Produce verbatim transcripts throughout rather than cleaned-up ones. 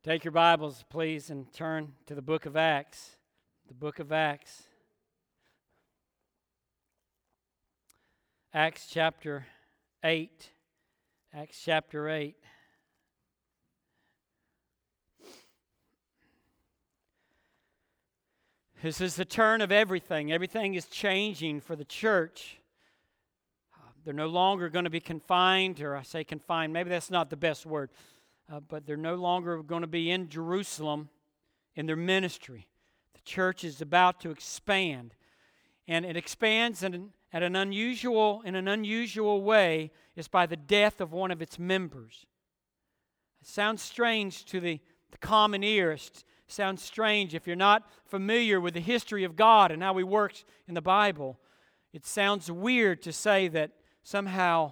Take your Bibles, please, and turn to the book of Acts. The book of Acts. Acts chapter eight. Acts chapter eight. This is the turn of everything. Everything is changing for the church. They're no longer going to be confined, or I say confined, maybe that's not the best word. Uh, but they're no longer going to be in Jerusalem in their ministry. The church is about to expand, and it expands in an, at an unusual, in an unusual way. It's by the death of one of its members. It sounds strange to the, the common ear. It sounds strange if you're not familiar with the history of God and how He works in the Bible. It sounds weird to say that somehow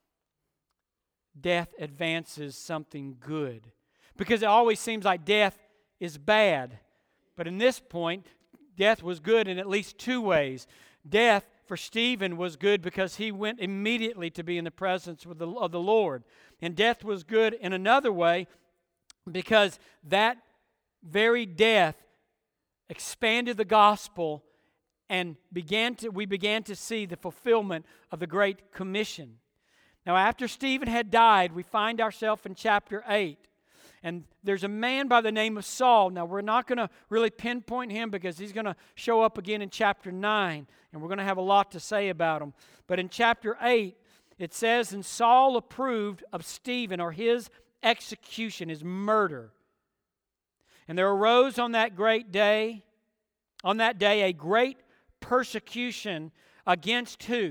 death advances something good. Because it always seems like death is bad. But in this point, death was good in at least two ways. Death for Stephen was good because he went immediately to be in the presence of the, of the Lord. And death was good in another way because that very death expanded the gospel and began to we began to see the fulfillment of the Great Commission. Now, after Stephen had died, we find ourselves in chapter eight. And there's a man by the name of Saul. Now, we're not going to really pinpoint him because he's going to show up again in chapter nine. And we're going to have a lot to say about him. But in chapter eight, it says, "And Saul approved of Stephen," or his execution, his murder. "And there arose on that great day, on that day, a great persecution against" who?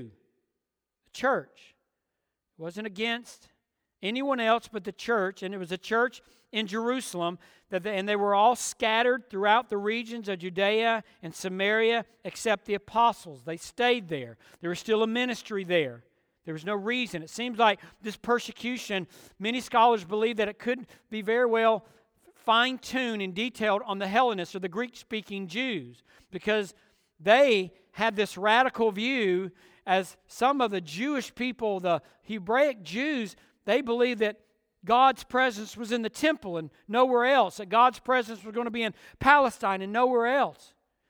The church. It wasn't against anyone else but the church, and it was a church in Jerusalem, that they, and they were all scattered throughout the regions of Judea and Samaria except the apostles. They stayed there. There was still a ministry there. There was no reason. It seems like this persecution, many scholars believe that it could be very well fine-tuned and detailed on the Hellenists, or the Greek-speaking Jews, because they had this radical view. As some of the Jewish people, the Hebraic Jews, they believed that God's presence was in the temple and nowhere else. That God's presence was going to be in Palestine and nowhere else.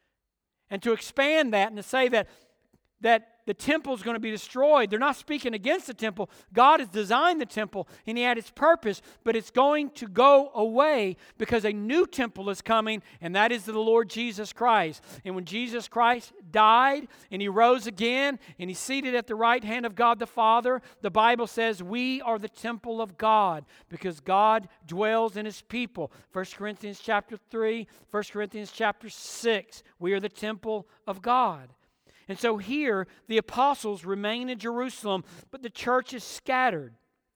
And to expand that and to say that, that the temple is going to be destroyed, they're not speaking against the temple. God has designed the temple and He had its purpose, but it's going to go away because a new temple is coming, and that is the Lord Jesus Christ. And when Jesus Christ died and He rose again and He's seated at the right hand of God the Father, the Bible says we are the temple of God because God dwells in His people. First Corinthians chapter three, First Corinthians chapter six, we are the temple of God. And so here, the apostles remain in Jerusalem, but the church is scattered.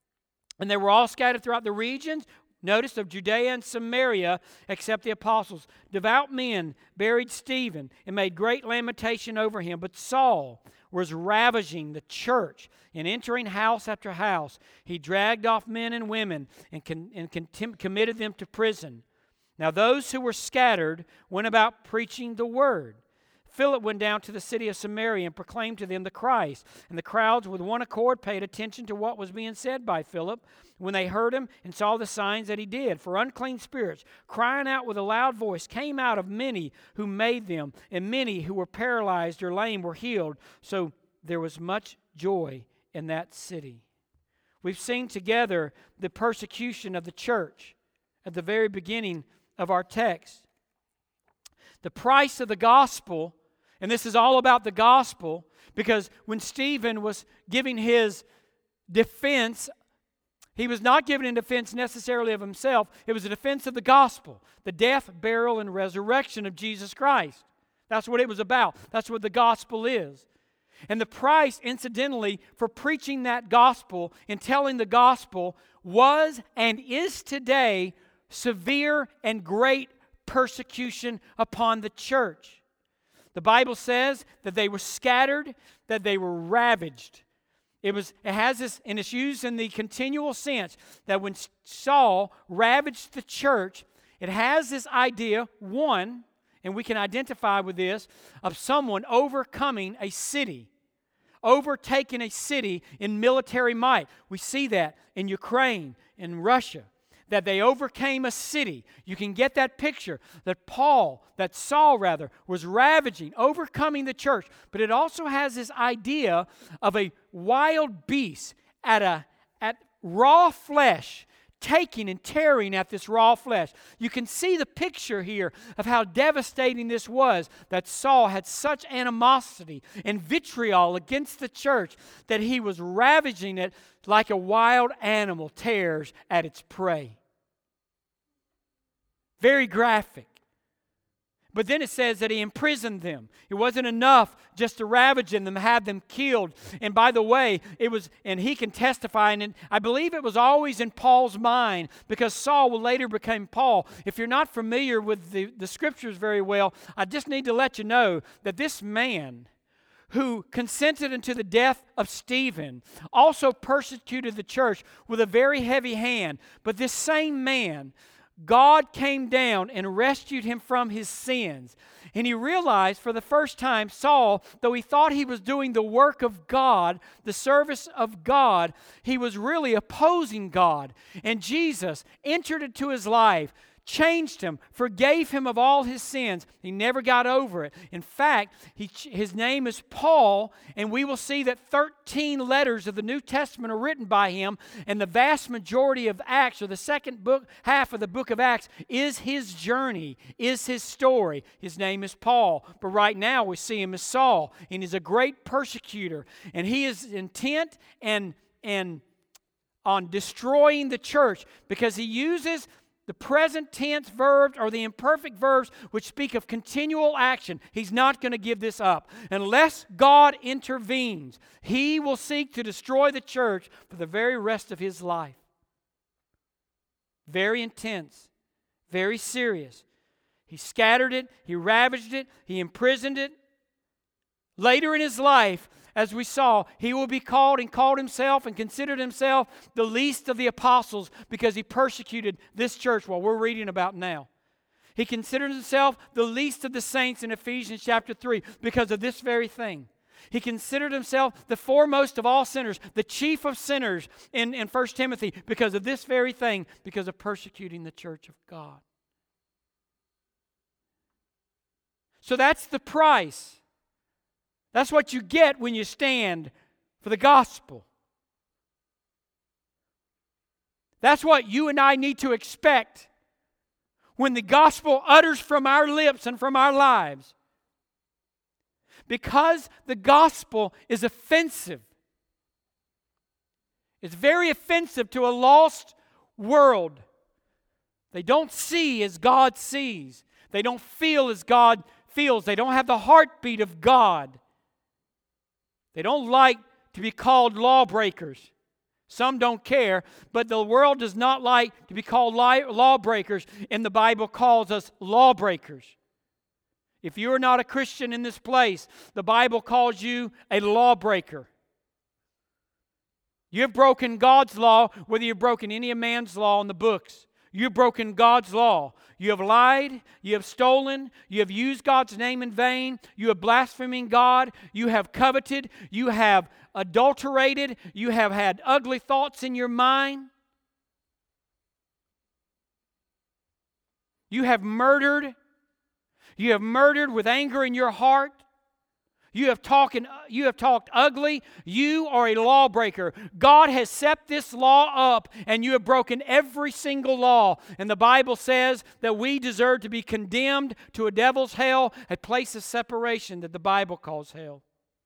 And they were all scattered throughout the regions, notice, of Judea and Samaria, except the apostles. Devout men buried Stephen and made great lamentation over him. But Saul was ravaging the church and entering house after house. He dragged off men and women and, con- and contempt- committed them to prison. Now those who were scattered went about preaching the word. Philip went down to the city of Samaria and proclaimed to them the Christ. And the crowds with one accord paid attention to what was being said by Philip when they heard him and saw the signs that he did. For unclean spirits, crying out with a loud voice, came out of many who made them, and many who were paralyzed or lame were healed. So there was much joy in that city. We've seen together the persecution of the church at the very beginning of our text. The price of the gospel. And this is all about the gospel, because when Stephen was giving his defense, he was not giving a defense necessarily of himself. It was a defense of the gospel, the death, burial, and resurrection of Jesus Christ. That's what it was about. That's what the gospel is. And the price, incidentally, for preaching that gospel and telling the gospel was and is today severe and great persecution upon the church. The Bible says that they were scattered, that they were ravaged. It was. It has this, and it's used in the continual sense that when Saul ravaged the church, it has this idea, one, and we can identify with this, of someone overcoming a city, overtaking a city in military might. We see that in Ukraine, in Russia. that they overcame a city. You can get that picture that Paul, that Saul rather, was ravaging, overcoming the church. But it also has this idea of a wild beast at a at raw flesh, taking and tearing at this raw flesh. You can see the picture here of how devastating this was, that Saul had such animosity and vitriol against the church that he was ravaging it like a wild animal tears at its prey. Very graphic. But then it says that he imprisoned them. It wasn't enough just to ravage them, have them killed. And by the way, it was, and he can testify, and I believe it was always in Paul's mind, because Saul will later become Paul. If you're not familiar with the, the scriptures very well, I just need to let you know that this man who consented unto the death of Stephen also persecuted the church with a very heavy hand. But this same man, God came down and rescued him from his sins. And he realized for the first time, Saul, though he thought he was doing the work of God, the service of God, he was really opposing God. And Jesus entered into his life, changed him, forgave him of all his sins. He never got over it. In fact, he, his name is Paul, and we will see that thirteen letters of the New Testament are written by him, and the vast majority of Acts, or the second book, half of the book of Acts, is his journey, is his story. His name is Paul, but right now we see him as Saul, and he's a great persecutor, and he is intent and, and on destroying the church because he uses the present tense verbs or the imperfect verbs which speak of continual action. He's not going to give this up. Unless God intervenes, he will seek to destroy the church for the very rest of his life. Very intense, very serious. He scattered it, he ravaged it, he imprisoned it. Later in his life, as we saw, he will be called and called himself and considered himself the least of the apostles because he persecuted this church, what we're reading about now. He considered himself the least of the saints in Ephesians chapter three because of this very thing. He considered himself the foremost of all sinners, the chief of sinners in, in First Timothy because of this very thing, because of persecuting the church of God. So that's the price. That's what you get when you stand for the gospel. That's what you and I need to expect when the gospel utters from our lips and from our lives. Because the gospel is offensive. It's very offensive to a lost world. They don't see as God sees. They don't feel as God feels. They don't have the heartbeat of God. They don't like to be called lawbreakers. Some don't care, but the world does not like to be called lawbreakers, and the Bible calls us lawbreakers. If you are not a Christian in this place, the Bible calls you a lawbreaker. You have broken God's law, whether you've broken any of man's law in the books. You've broken God's law. You have lied. You have stolen. You have used God's name in vain. You have blasphemed God. You have coveted. You have adulterated. You have had ugly thoughts in your mind. You have murdered. You have murdered with anger in your heart. You have talking, you have talked ugly. You are a lawbreaker. God has set this law up, and you have broken every single law. And the Bible says that we deserve to be condemned to a devil's hell, a place of separation that the Bible calls hell.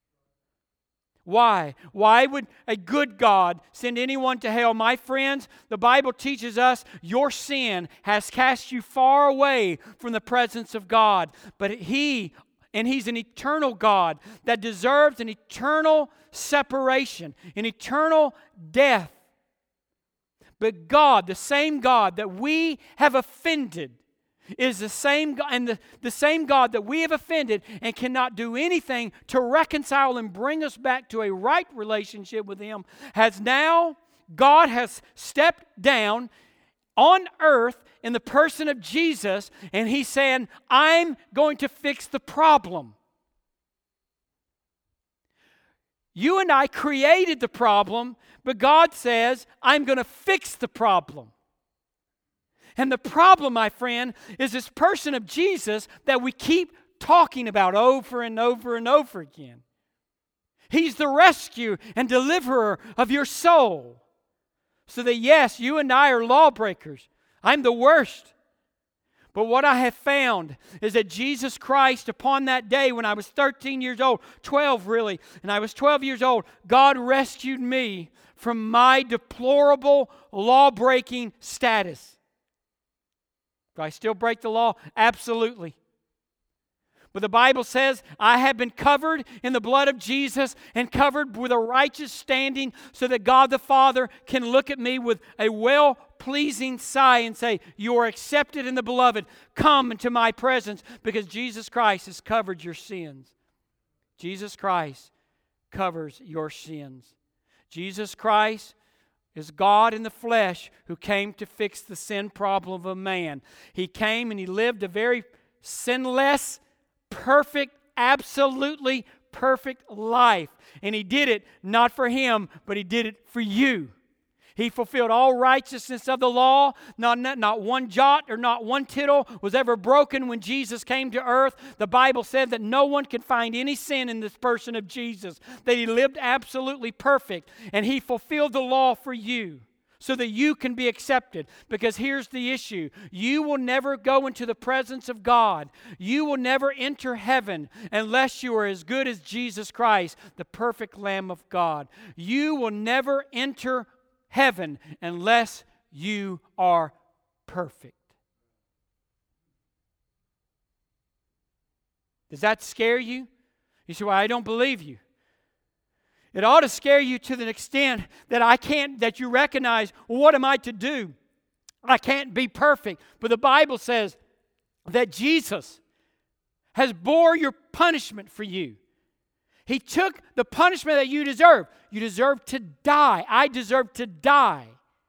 Why? Why would a good God send anyone to hell? My friends, the Bible teaches us your sin has cast you far away from the presence of God. But He And He's an eternal God that deserves an eternal separation, an eternal death. But God, the same God that we have offended, is the same God, and the, the same God that we have offended and cannot do anything to reconcile and bring us back to a right relationship with Him, has now, God has stepped down on earth in the person of Jesus, and He's saying, I'm going to fix the problem. You and I created the problem, but God says, I'm going to fix the problem. And the problem, my friend, is this person of Jesus that we keep talking about over and over and over again. He's the rescue and deliverer of your soul. So that yes, you and I are lawbreakers. I'm the worst. But what I have found is that Jesus Christ, upon that day when I was thirteen years old, twelve really, and I was twelve years old, God rescued me from my deplorable law-breaking status. Do I still break the law? Absolutely. But the Bible says, I have been covered in the blood of Jesus and covered with a righteous standing so that God the Father can look at me with a well-pleasing sigh and say, you are accepted in the beloved. Come into my presence because Jesus Christ has covered your sins. Jesus Christ covers your sins. Jesus Christ is God in the flesh who came to fix the sin problem of man. He came and He lived a very sinless, perfect, absolutely perfect life. And He did it not for Him, but He did it for you. He fulfilled all righteousness of the law. Not, not, not one jot or not one tittle was ever broken when Jesus came to earth. The Bible said that no one could find any sin in this person of Jesus, that He lived absolutely perfect. And He fulfilled the law for you so that you can be accepted. Because here's the issue. You will never go into the presence of God. You will never enter heaven unless you are as good as Jesus Christ, the perfect Lamb of God. You will never enter heaven unless you are perfect. Does that scare you? You say, well, I don't believe you. It ought to scare you to the extent that I can't, that you recognize, well, what am I to do? I can't be perfect. But the Bible says that Jesus has bore your punishment for you. He took the punishment that you deserve. You deserve to die. I deserve to die.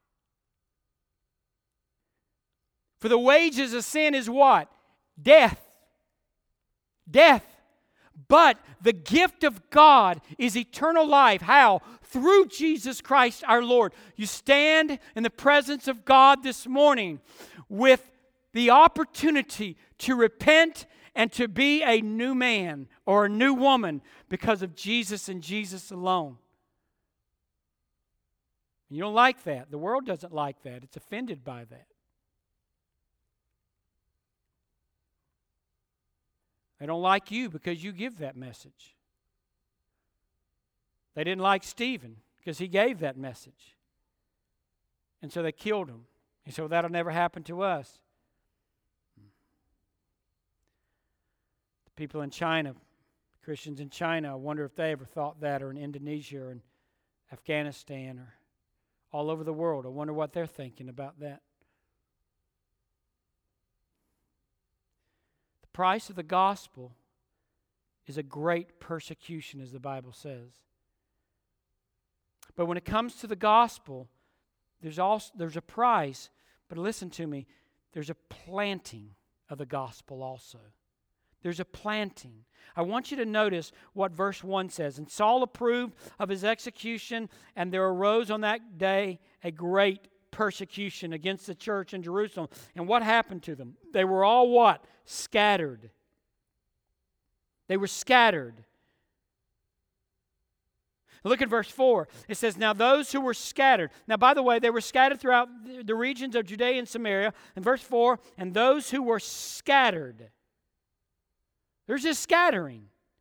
For the wages of sin is what? Death. Death. But the gift of God is eternal life. How? Through Jesus Christ our Lord. You stand in the presence of God this morning with the opportunity to repent and to be a new man or a new woman because of Jesus and Jesus alone. You don't like that. The world doesn't like that. It's offended by that. They don't like you because you give that message. They didn't like Stephen because he gave that message. And so they killed him. And so that'll never happen to us. The people in China, Christians in China, I wonder if they ever thought that, or in Indonesia or in Afghanistan or all over the world. I wonder what they're thinking about that. The price of the gospel is a great persecution, as the Bible says. But when it comes to the gospel, there's also there's a price, but listen to me, there's a planting of the gospel also. There's a planting. I want you to notice what verse one says. And Saul approved of his execution, and there arose on that day a great persecution against the church in Jerusalem. And what happened to them? They were all what? Scattered. They were scattered. Look at verse four. It says, now those who were scattered. Now, by the way, they were scattered throughout the regions of Judea and Samaria. And verse four, and those who were scattered. There's this scattering.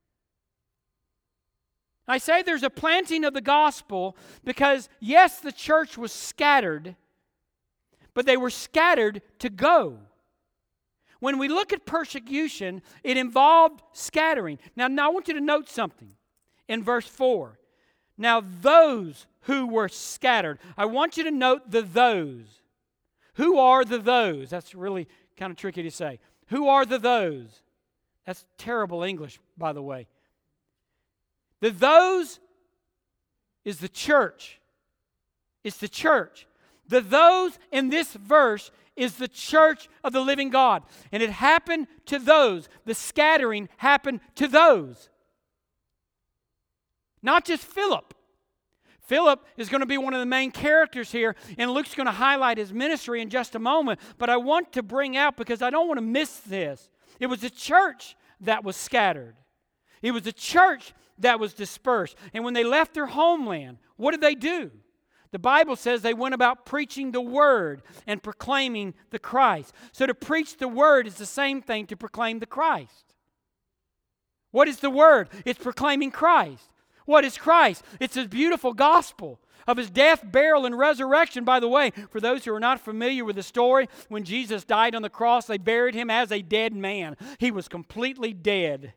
I say there's a planting of the gospel because, yes, the church was scattered, but they were scattered to go. When we look at persecution, it involved scattering. Now, now I want you to note something in verse four. Now, those who were scattered. I want you to note the those. Who are the those? That's really kind of tricky to say. Who are the those? That's terrible English, by the way. The those is the church. It's the church. The those in this verse is the church of the living God. And it happened to those. The scattering happened to those. Not just Philip. Philip is going to be one of the main characters here, and Luke's going to highlight his ministry in just a moment. But I want to bring out, because I don't want to miss this, it was the church that was scattered. It was the church that was dispersed. And when they left their homeland, what did they do? The Bible says they went about preaching the Word and proclaiming the Christ. So to preach the Word is the same thing to proclaim the Christ. What is the Word? It's proclaiming Christ. What is Christ? It's His beautiful gospel of His death, burial, and resurrection. By the way, for those who are not familiar with the story, when Jesus died on the cross, they buried Him as a dead man. He was completely dead.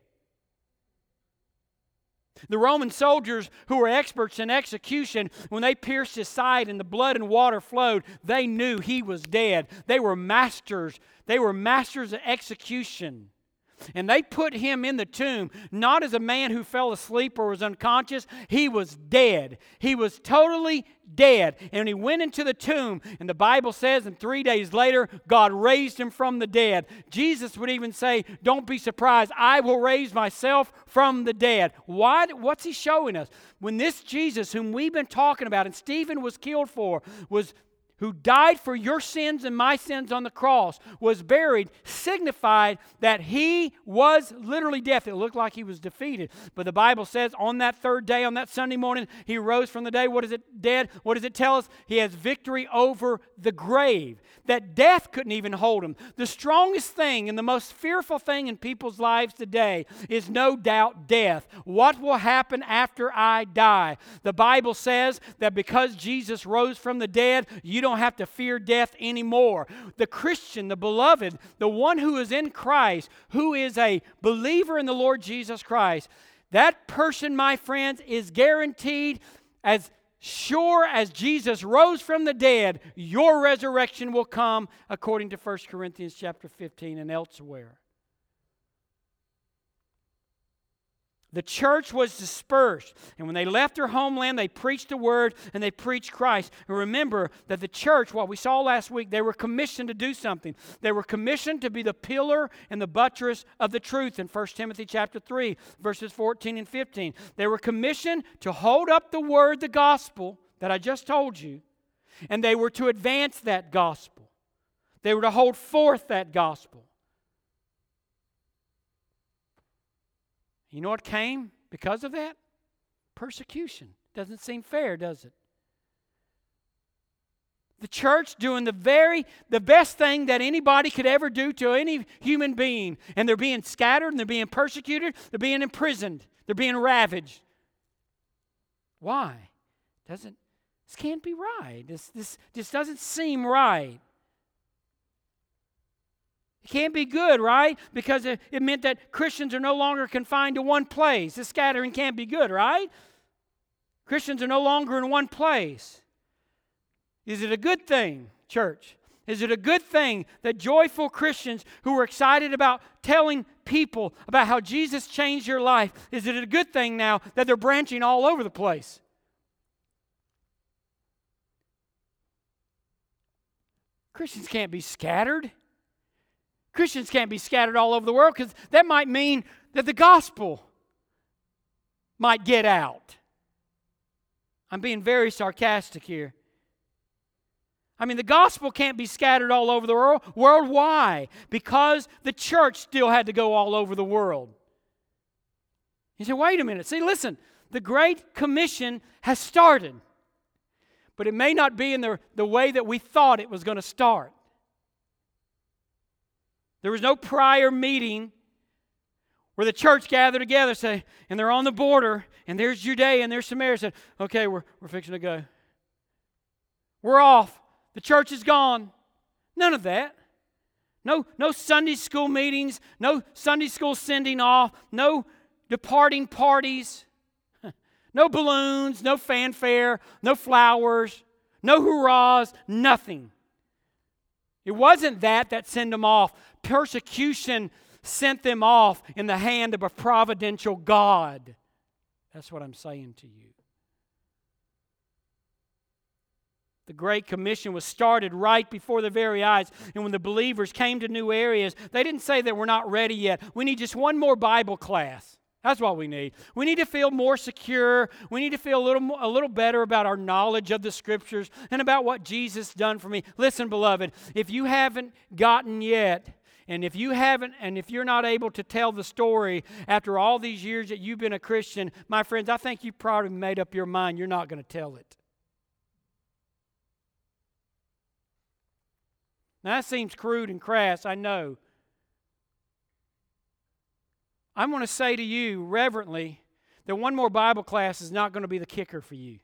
The Roman soldiers who were experts in execution, when they pierced His side and the blood and water flowed, they knew He was dead. They were masters. They were masters of execution. And they put Him in the tomb, not as a man who fell asleep or was unconscious. He was dead. He was totally dead. And He went into the tomb, and the Bible says, and three days later, God raised Him from the dead. Jesus would even say, don't be surprised, I will raise myself from the dead. Why? What's He showing us? When this Jesus, whom we've been talking about, and Stephen was killed for, was who died for your sins and my sins on the cross, was buried, signified that He was literally dead. It looked like He was defeated. But the Bible says on that third day, on that Sunday morning, He rose from the dead. What is it, dead? What does it tell us? He has victory over the grave. That death couldn't even hold Him. The strongest thing and the most fearful thing in people's lives today is no doubt death. What will happen after I die? The Bible says that because Jesus rose from the dead, you don't don't have to fear death anymore. The Christian, the beloved, the one who is in Christ, who is a believer in the Lord Jesus Christ, that person, my friends, is guaranteed, as sure as Jesus rose from the dead, your resurrection will come, according to First Corinthians chapter fifteen and elsewhere. The church was dispersed, and when they left their homeland, they preached the Word and they preached Christ. And remember that the church, what we saw last week, they were commissioned to do something. They were commissioned to be the pillar and the buttress of the truth in First Timothy chapter three, verses fourteen and fifteen. They were commissioned to hold up the Word, the gospel that I just told you, and they were to advance that gospel. They were to hold forth that gospel. You know what came because of that? Persecution. Doesn't seem fair, does it? The church doing the very, the best thing that anybody could ever do to any human being. And they're being scattered, and they're being persecuted, they're being imprisoned, they're being ravaged. Why? Doesn't, this can't be right. This, this, this doesn't seem right. It can't be good, right? Because it, it meant that Christians are no longer confined to one place. This scattering can't be good, right? Christians are no longer in one place. Is it a good thing, church? Is it a good thing that joyful Christians who are excited about telling people about how Jesus changed your life, is it a good thing now that they're branching all over the place? Christians can't be scattered. Christians can't be scattered all over the world, because that might mean that the gospel might get out. I'm being very sarcastic here. I mean, the gospel can't be scattered all over the world. World, why? Because the church still had to go all over the world. You say, wait a minute. See, listen, the Great Commission has started, but it may not be in the, the way that we thought it was going to start. There was no prior meeting where the church gathered together, say, and they're on the border, and there's Judea and there's Samaria. Said, okay, we're, we're fixing to go. We're off. The church is gone. None of that. No, no Sunday school meetings, no Sunday school sending off, no departing parties, no balloons, no fanfare, no flowers, no hurrahs, nothing. It wasn't that that sent them off. Persecution sent them off in the hand of a providential God. That's what I'm saying to you. The Great Commission was started right before their very eyes. And when the believers came to new areas, they didn't say that we're not ready yet. We need just one more Bible class. That's what we need. We need to feel more secure. We need to feel a little more, a little better about our knowledge of the Scriptures and about what Jesus done for me. Listen, beloved, if you haven't gotten yet, and if you haven't, and if you're not able to tell the story after all these years that you've been a Christian, my friends, I think you've probably made up your mind you're not going to tell it. Now, that seems crude and crass, I know. I'm going to say to you reverently that one more Bible class is not going to be the kicker for you.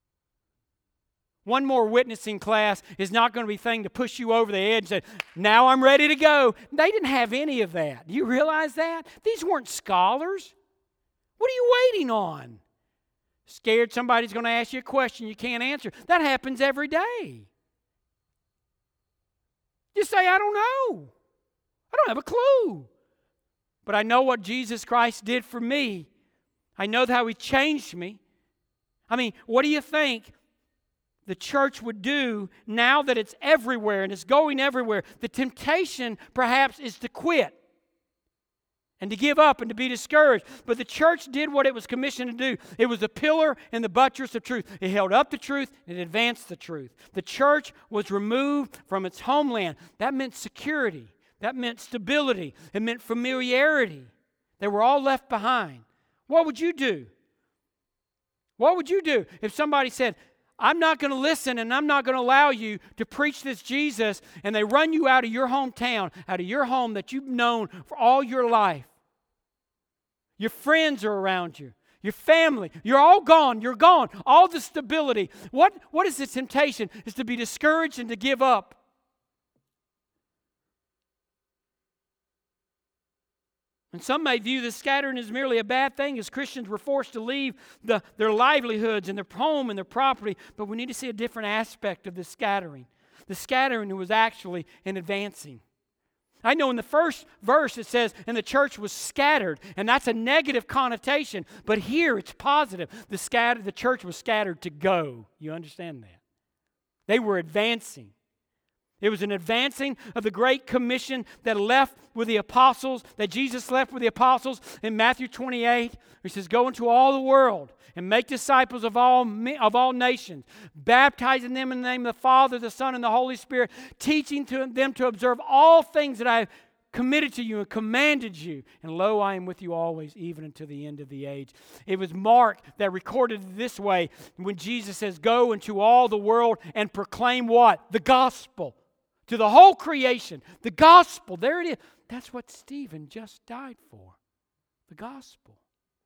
One more witnessing class is not going to be the thing to push you over the edge and say, now I'm ready to go. They didn't have any of that. Do you realize that? These weren't scholars. What are you waiting on? Scared somebody's going to ask you a question you can't answer. That happens every day. Just say, I don't know. I don't have a clue. But I know what Jesus Christ did for me. I know how He changed me. I mean, what do you think the church would do now that it's everywhere and it's going everywhere? The temptation, perhaps, is to quit and to give up and to be discouraged. But the church did what it was commissioned to do. It was the pillar and the buttress of truth. It held up the truth and it advanced the truth. The church was removed from its homeland. That meant security. That meant stability. It meant familiarity. They were all left behind. What would you do? What would you do if somebody said, I'm not going to listen and I'm not going to allow you to preach this Jesus, and they run you out of your hometown, out of your home that you've known for all your life? Your friends are around you. Your family. You're all gone. You're gone. All the stability. What, what is the temptation? Is to be discouraged and to give up. And some may view this scattering as merely a bad thing, as Christians were forced to leave the, their livelihoods and their home and their property. But we need to see a different aspect of this scattering. The scattering was actually an advancing. I know in the first verse it says, and the church was scattered, and that's a negative connotation. But here it's positive. The, scatter, the church was scattered to go. You understand that? They were advancing. It was an advancing of the Great Commission that left with the apostles, that Jesus left with the apostles in Matthew twenty-eight. He says, go into all the world and make disciples of all, of all nations, baptizing them in the name of the Father, the Son, and the Holy Spirit, teaching to them to observe all things that I have committed to you and commanded you. And lo, I am with you always, even unto the end of the age. It was Mark that recorded it this way when Jesus says, go into all the world and proclaim what? The gospel. To the whole creation. The gospel. There it is. That's what Stephen just died for. The gospel.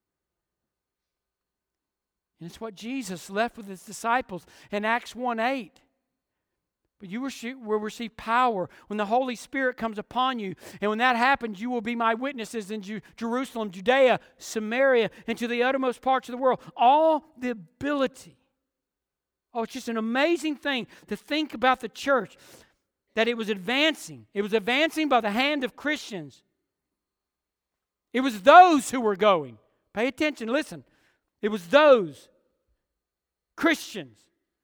And it's what Jesus left with His disciples in Acts one eight. But you will receive power when the Holy Spirit comes upon you. And when that happens, you will be my witnesses in Ju- Jerusalem, Judea, Samaria, and to the uttermost parts of the world. All the ability. Oh, it's just an amazing thing to think about the church. That it was advancing. It was advancing by the hand of Christians. It was those who were going. Pay attention, listen. It was those Christians.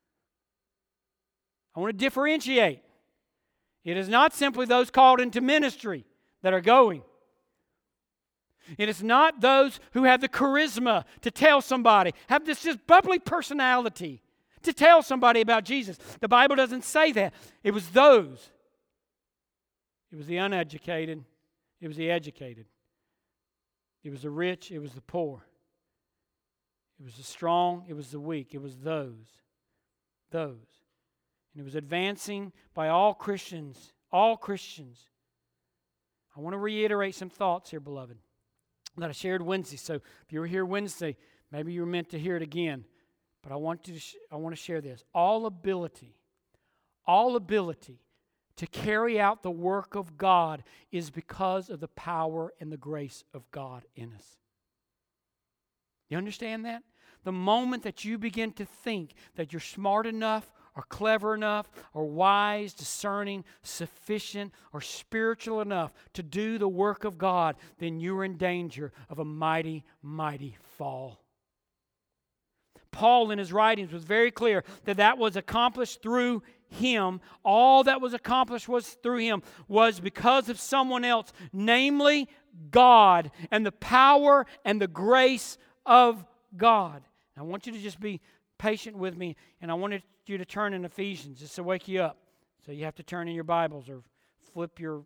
I want to differentiate. It is not simply those called into ministry that are going. It is not those who have the charisma to tell somebody, have this just bubbly personality to tell somebody about Jesus. The Bible doesn't say that. It was those. It was the uneducated. It was the educated. It was the rich. It was the poor. It was the strong. It was the weak. It was those. Those. And it was advancing by all Christians. All Christians. I want to reiterate some thoughts here, beloved, that I shared Wednesday. So if you were here Wednesday, maybe you were meant to hear it again. But I want to sh- I want to share this. All ability, all ability to carry out the work of God is because of the power and the grace of God in us. You understand that? The moment that you begin to think that you're smart enough or clever enough or wise, discerning, sufficient, or spiritual enough to do the work of God, then you're in danger of a mighty, mighty fall. Paul in his writings was very clear that that was accomplished through Him. All that was accomplished was through Him, was because of someone else, namely God, and the power and the grace of God. I want you to just be patient with me, and I wanted you to turn in Ephesians just to wake you up. So you have to turn in your Bibles or flip your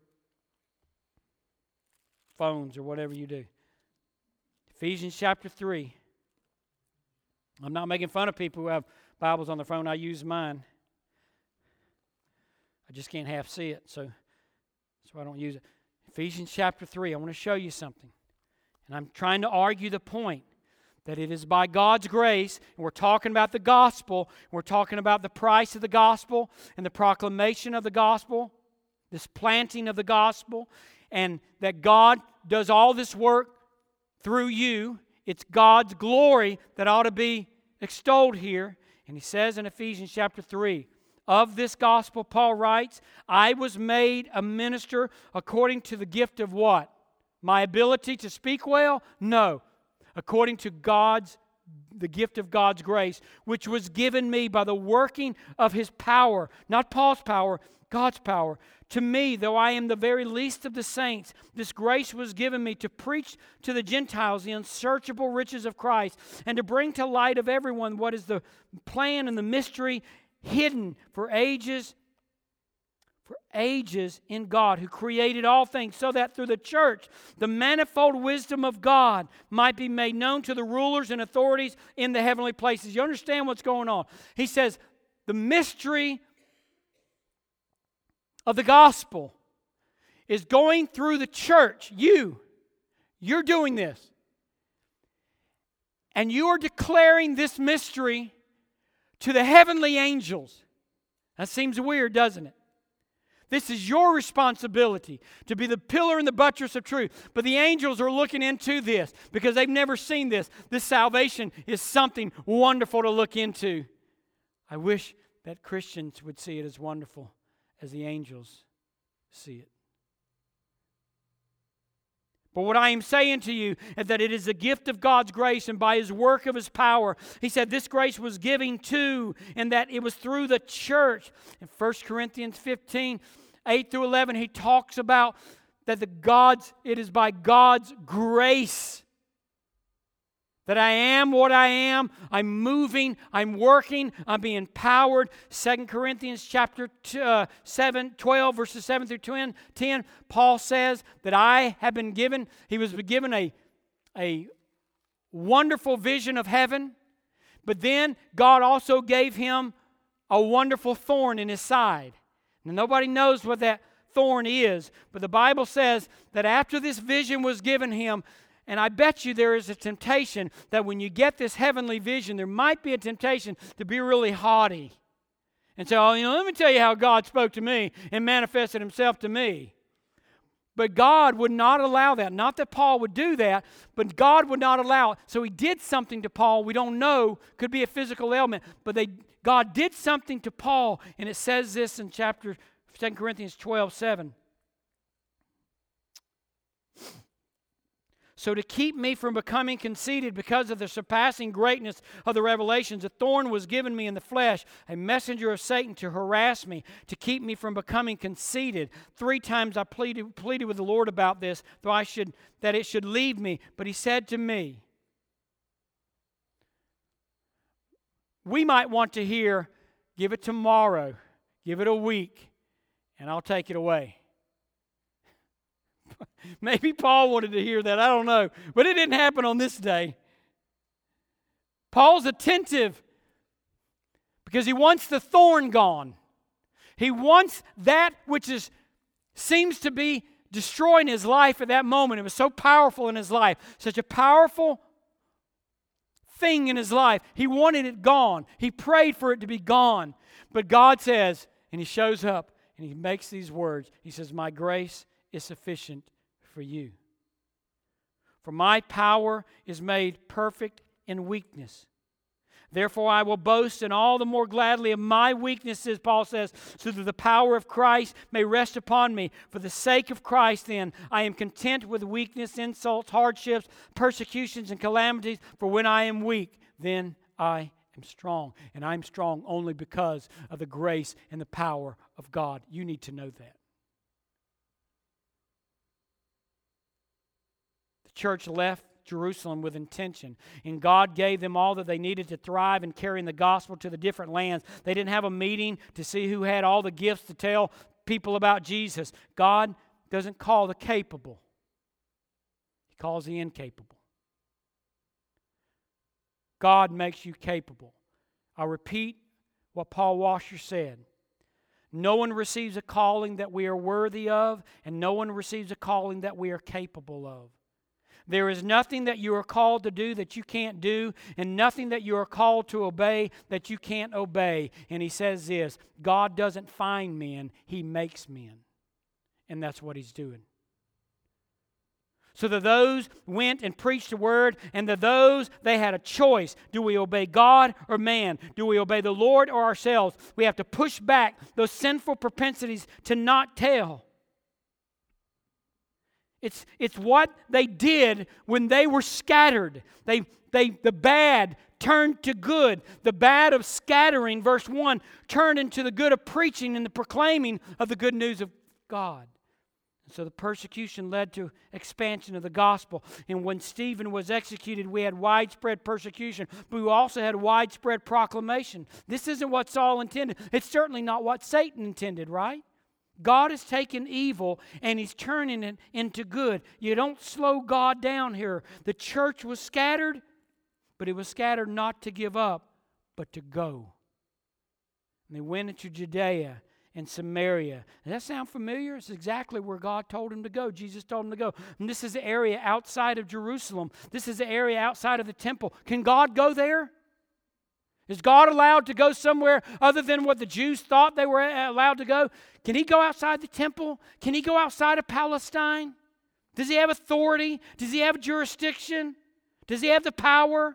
phones or whatever you do. Ephesians chapter three. I'm not making fun of people who have Bibles on their phone. I use mine. I just can't half see it, so that's why I don't use it. Ephesians chapter three. I want to show you something. And I'm trying to argue the point that it is by God's grace, and we're talking about the gospel, and we're talking about the price of the gospel and the proclamation of the gospel, this planting of the gospel, and that God does all this work through you. It's God's glory that ought to be extolled here. And he says in Ephesians chapter three, of this gospel, Paul writes, I was made a minister according to the gift of what? My ability to speak well? No. According to God's, the gift of God's grace, which was given me by the working of His power. Not Paul's power, God's power. To me, though I am the very least of the saints, this grace was given me to preach to the Gentiles the unsearchable riches of Christ, and to bring to light of everyone what is the plan and the mystery hidden for ages, for ages in God, who created all things, so that through the church the manifold wisdom of God might be made known to the rulers and authorities in the heavenly places. You understand what's going on? He says, the mystery of the gospel is going through the church. You, you're doing this. And you are declaring this mystery to the heavenly angels. That seems weird, doesn't it? This is your responsibility to be the pillar and the buttress of truth. But the angels are looking into this because they've never seen this. This salvation is something wonderful to look into. I wish that Christians would see it as wonderful as the angels see it. But what I am saying to you is that it is a gift of God's grace, and by His work of His power. He said this grace was given to, and that it was through the church. In First Corinthians fifteen, eight through eleven, he talks about that the God's, it is by God's grace that I am what I am. I'm moving, I'm working, I'm being empowered. Second Corinthians chapter two, uh, seven, twelve, verses seven through ten, Paul says that I have been given, he was given a, a wonderful vision of heaven, but then God also gave him a wonderful thorn in his side. Now, nobody knows what that thorn is, but the Bible says that after this vision was given him, and I bet you there is a temptation that when you get this heavenly vision, there might be a temptation to be really haughty. And say, oh, you know, let me tell you how God spoke to me and manifested Himself to me. But God would not allow that. Not that Paul would do that, but God would not allow it. So He did something to Paul. We don't know. Could be a physical ailment. But they, God did something to Paul. And it says this in chapter Second Corinthians twelve, seven. So to keep me from becoming conceited because of the surpassing greatness of the revelations, a thorn was given me in the flesh, a messenger of Satan to harass me, to keep me from becoming conceited. Three times I pleaded, pleaded with the Lord about this, though I should, that it should leave me. But He said to me, we might want to hear, give it tomorrow, give it a week, and I'll take it away. Maybe Paul wanted to hear that. I don't know. But it didn't happen on this day. Paul's attentive because he wants the thorn gone. He wants that which is seems to be destroying his life at that moment. It was so powerful in his life. Such a powerful thing in his life. He wanted it gone. He prayed for it to be gone. But God says, and He shows up and He makes these words. He says, my grace is sufficient for you. For my power is made perfect in weakness. Therefore I will boast and all the more gladly of my weaknesses, Paul says, so that the power of Christ may rest upon me. For the sake of Christ, then, I am content with weakness, insults, hardships, persecutions, and calamities. For when I am weak, then I am strong, and I'm strong only because of the grace and the power of God. You need to know that. The church left Jerusalem with intention, and God gave them all that they needed to thrive in carrying the gospel to the different lands. They didn't have a meeting to see who had all the gifts to tell people about Jesus. God doesn't call the capable. He calls the incapable. God makes you capable. I'll repeat what Paul Washer said. No one receives a calling that we are worthy of, and no one receives a calling that we are capable of. There is nothing that you are called to do that you can't do, and nothing that you are called to obey that you can't obey. And he says this, God doesn't find men, He makes men. And that's what He's doing. So that those went and preached the word, and that those, they had a choice. Do we obey God or man? Do we obey the Lord or ourselves? We have to push back those sinful propensities to not tell. It's, it's what they did when they were scattered. They, they, the bad turned to good. The bad of scattering, verse one, turned into the good of preaching and the proclaiming of the good news of God. And so the persecution led to expansion of the gospel. And when Stephen was executed, we had widespread persecution, but we also had widespread proclamation. This isn't what Saul intended. It's certainly not what Satan intended, right? God has taken evil and He's turning it into good. You don't slow God down here. The church was scattered, but it was scattered not to give up, but to go. And they went into Judea and Samaria. Does that sound familiar? It's exactly where God told him to go. Jesus told him to go. And this is the area outside of Jerusalem. This is the area outside of the temple. Can God go there? Is God allowed to go somewhere other than what the Jews thought they were allowed to go? Can He go outside the temple? Can He go outside of Palestine? Does He have authority? Does He have jurisdiction? Does He have the power?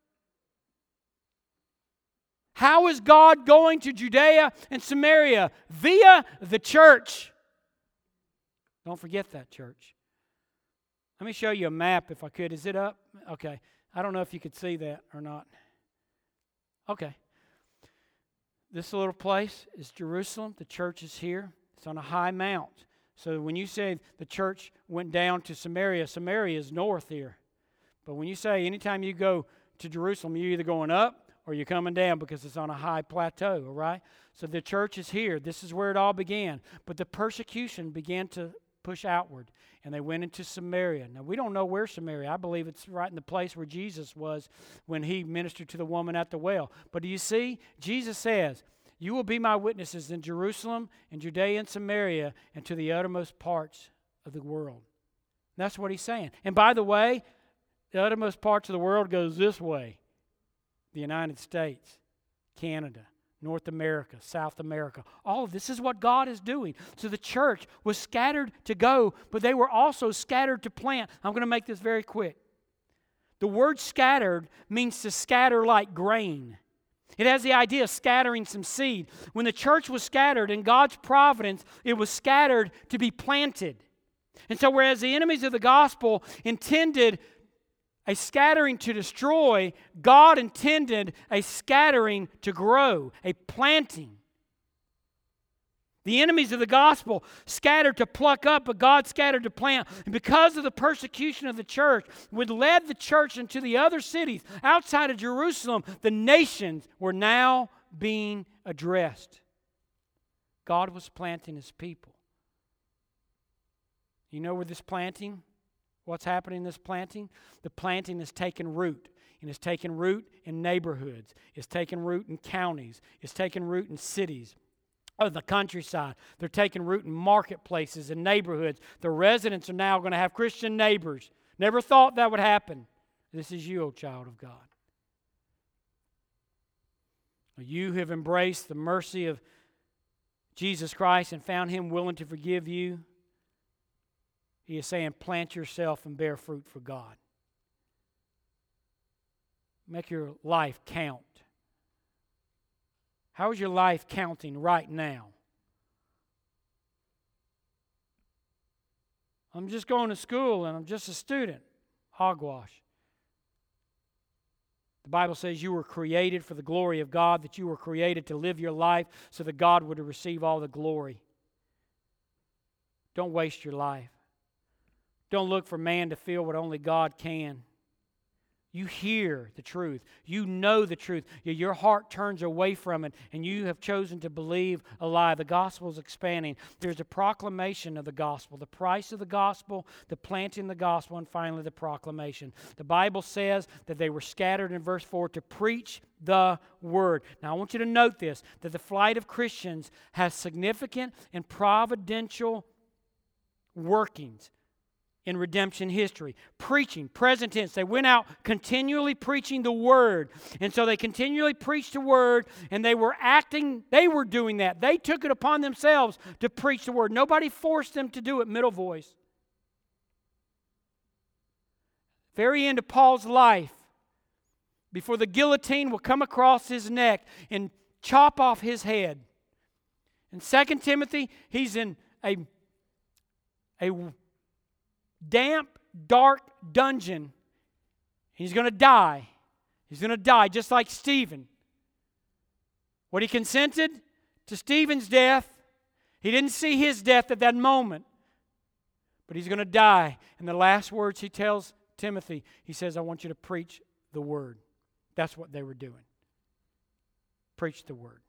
How is God going to Judea and Samaria? Via the church. Don't forget that, church. Let me show you a map if I could. Is it up? Okay. I don't know if you could see that or not. Okay. This little place is Jerusalem. The church is here. It's on a high mount. So when you say the church went down to Samaria, Samaria is north here. But when you say anytime you go to Jerusalem, you're either going up or you're coming down because it's on a high plateau, all right? So the church is here. This is where it all began. But the persecution began to push outward, and they went into Samaria. Now, we don't know where Samaria. I believe it's right in the place where Jesus was when He ministered to the woman at the well. But do you see? Jesus says, you will be my witnesses in Jerusalem and Judea and Samaria and to the uttermost parts of the world. That's what He's saying. And by the way, the uttermost parts of the world goes this way. The United States, Canada, North America, South America. All of this is what God is doing. So the church was scattered to go, but they were also scattered to plant. I'm going to make this very quick. The word scattered means to scatter like grain. It has the idea of scattering some seed. When the church was scattered in God's providence, it was scattered to be planted. And so whereas the enemies of the gospel intended a scattering to destroy, God intended a scattering to grow, a planting. The enemies of the gospel scattered to pluck up, but God scattered to plant. And because of the persecution of the church, which led the church into the other cities outside of Jerusalem, the nations were now being addressed. God was planting His people. You know where this planting? What's happening in this planting? The planting is taking root. And it's taking root in neighborhoods. It's taking root in counties. It's taking root in cities. Oh, the countryside. They're taking root in marketplaces and neighborhoods. The residents are now going to have Christian neighbors. Never thought that would happen. This is you, O child of God. You have embraced the mercy of Jesus Christ and found Him willing to forgive you. He is saying, plant yourself and bear fruit for God. Make your life count. How is your life counting right now? I'm just going to school and I'm just a student. Hogwash. The Bible says you were created for the glory of God, that you were created to live your life so that God would receive all the glory. Don't waste your life. Don't look for man to feel what only God can. You hear the truth. You know the truth. Yet your heart turns away from it, and you have chosen to believe a lie. The gospel is expanding. There's a proclamation of the gospel, the price of the gospel, the planting of the gospel, and finally the proclamation. The Bible says that they were scattered in verse four to preach the word. Now I want you to note this, that the flight of Christians has significant and providential workings in redemption history. Preaching, present tense. They went out continually preaching the Word. And so they continually preached the Word, and they were acting, they were doing that. They took it upon themselves to preach the Word. Nobody forced them to do it, middle voice. Very end of Paul's life, before the guillotine will come across his neck and chop off his head. In Second Timothy, he's in a, a damp, dark dungeon. He's going to die. He's going to die just like Stephen. What he consented to Stephen's death, he didn't see his death at that moment. But he's going to die. And the last words he tells Timothy, he says, I want you to preach the word. That's what they were doing. Preach the word.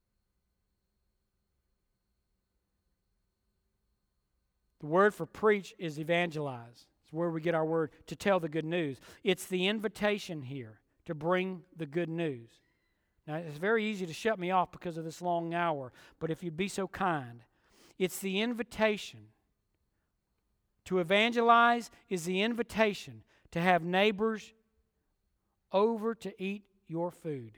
The word for preach is evangelize. It's where we get our word, to tell the good news. It's the invitation here to bring the good news. Now, it's very easy to shut me off because of this long hour, but if you'd be so kind, it's the invitation. To evangelize is the invitation to have neighbors over to eat your food.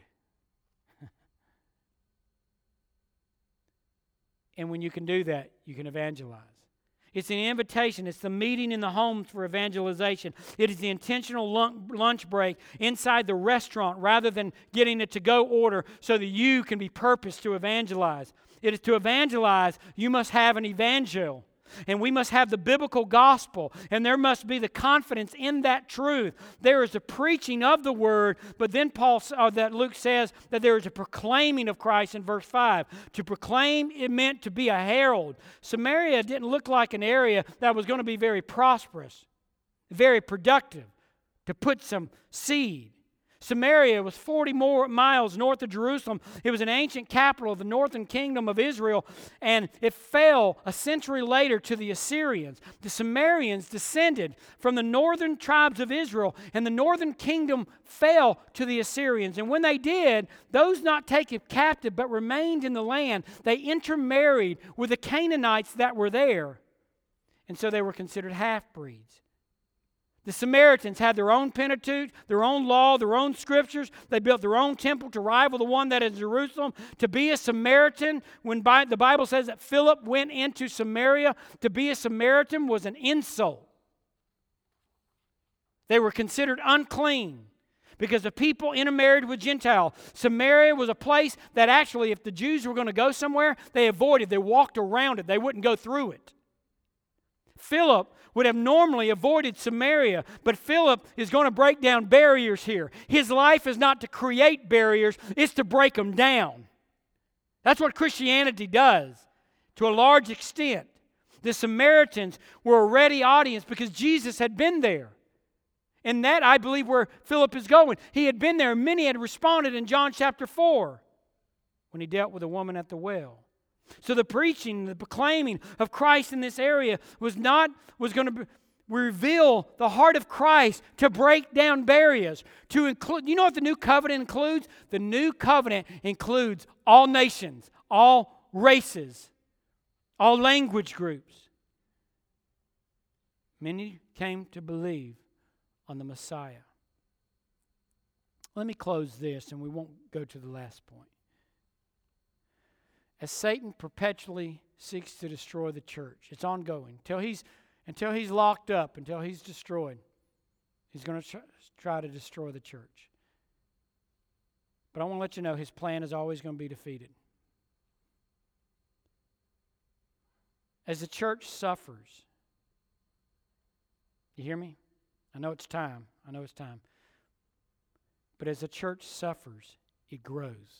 And when you can do that, you can evangelize. It's an invitation. It's the meeting in the homes for evangelization. It is the intentional lunch break inside the restaurant rather than getting a to-go order so that you can be purposed to evangelize. It is to evangelize, you must have an evangel. And we must have the biblical gospel. And there must be the confidence in that truth. There is a preaching of the word, but then Paul, or that Luke says that there is a proclaiming of Christ in verse five. To proclaim, it meant to be a herald. Samaria didn't look like an area that was going to be very prosperous, very productive, to put some seed. Samaria was forty more miles north of Jerusalem. It was an ancient capital of the northern kingdom of Israel, and it fell a century later to the Assyrians. The Samaritans descended from the northern tribes of Israel, and the northern kingdom fell to the Assyrians. And when they did, those not taken captive but remained in the land, they intermarried with the Canaanites that were there. And so they were considered half-breeds. The Samaritans had their own Pentateuch, their own law, their own scriptures. They built their own temple to rival the one that is in Jerusalem. To be a Samaritan, when by, the Bible says that Philip went into Samaria, to be a Samaritan was an insult. They were considered unclean because the people intermarried with Gentile. Samaria was a place that actually, if the Jews were going to go somewhere, they avoided. They walked around it. They wouldn't go through it. Philip would have normally avoided Samaria, but Philip is going to break down barriers here. His life is not to create barriers, it's to break them down. That's what Christianity does to a large extent. The Samaritans were a ready audience because Jesus had been there. And that, I believe, where Philip is going. He had been there, and many had responded in John chapter four when he dealt with a woman at the well. So the preaching, the proclaiming of Christ in this area was not, was going to reveal the heart of Christ to break down barriers. To include, you know what the new covenant includes? The new covenant includes all nations, all races, all language groups. Many came to believe on the Messiah. Let me close this and we won't go to the last point. As Satan perpetually seeks to destroy the church, it's ongoing. Until he's, until he's locked up, until he's destroyed, he's going to try, try to destroy the church. But I want to let you know his plan is always going to be defeated. As the church suffers, you hear me? I know it's time. I know it's time. But as the church suffers, it grows.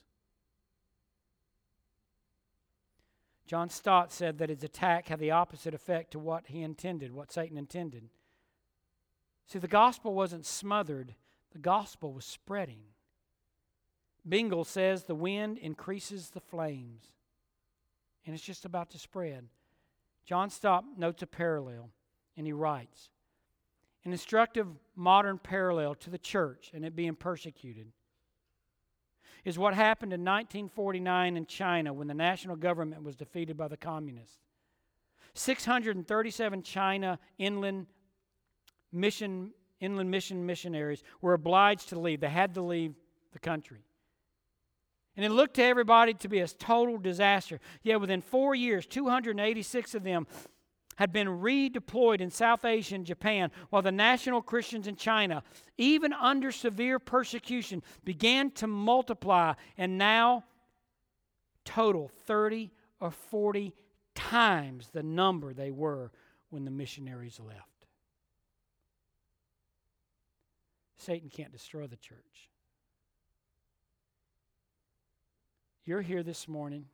John Stott said that his attack had the opposite effect to what he intended, what Satan intended. See, the gospel wasn't smothered, the gospel was spreading. Bengel says the wind increases the flames, and it's just about to spread. John Stott notes a parallel, and he writes, an instructive modern parallel to the church and it being persecuted is what happened in nineteen forty-nine in China when the national government was defeated by the communists. six hundred thirty-seven China inland mission, inland mission missionaries were obliged to leave. They had to leave the country. And it looked to everybody to be a total disaster. Yet within four years, two hundred eighty-six of them had been redeployed in South Asia and Japan, while the national Christians in China, even under severe persecution, began to multiply and now total thirty or forty times the number they were when the missionaries left. Satan can't destroy the church. You're here this morning.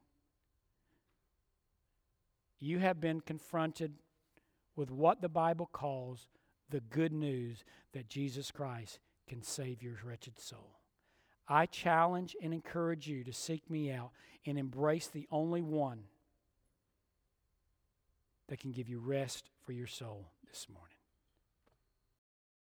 You have been confronted with what the Bible calls the good news that Jesus Christ can save your wretched soul. I challenge and encourage you to seek me out and embrace the only one that can give you rest for your soul this morning.